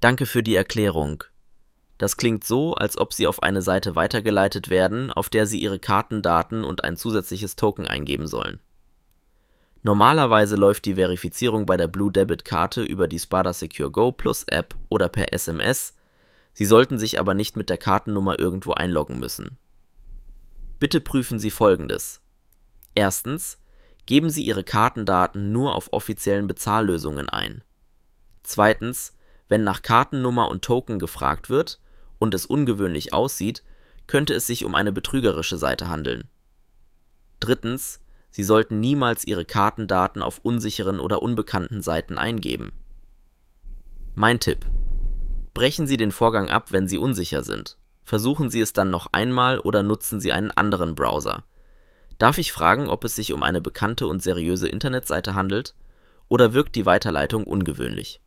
Danke für die Erklärung. Das klingt so, als ob Sie auf eine Seite weitergeleitet werden, auf der Sie Ihre Kartendaten und ein zusätzliches Token eingeben sollen. Normalerweise läuft die Verifizierung bei der Blue Debit Karte über die Spada Secure Go Plus App oder per SMS. Sie sollten sich aber nicht mit der Kartennummer irgendwo einloggen müssen. Bitte prüfen Sie Folgendes. Erstens, geben Sie Ihre Kartendaten nur auf offiziellen Bezahllösungen ein. Zweitens, wenn nach Kartennummer und Token gefragt wird und es ungewöhnlich aussieht, könnte es sich um eine betrügerische Seite handeln. Drittens, Sie sollten niemals Ihre Kartendaten auf unsicheren oder unbekannten Seiten eingeben. Mein Tipp: Brechen Sie den Vorgang ab, wenn Sie unsicher sind. Versuchen Sie es dann noch einmal oder nutzen Sie einen anderen Browser. Darf ich fragen, ob es sich um eine bekannte und seriöse Internetseite handelt? Oder wirkt die Weiterleitung ungewöhnlich?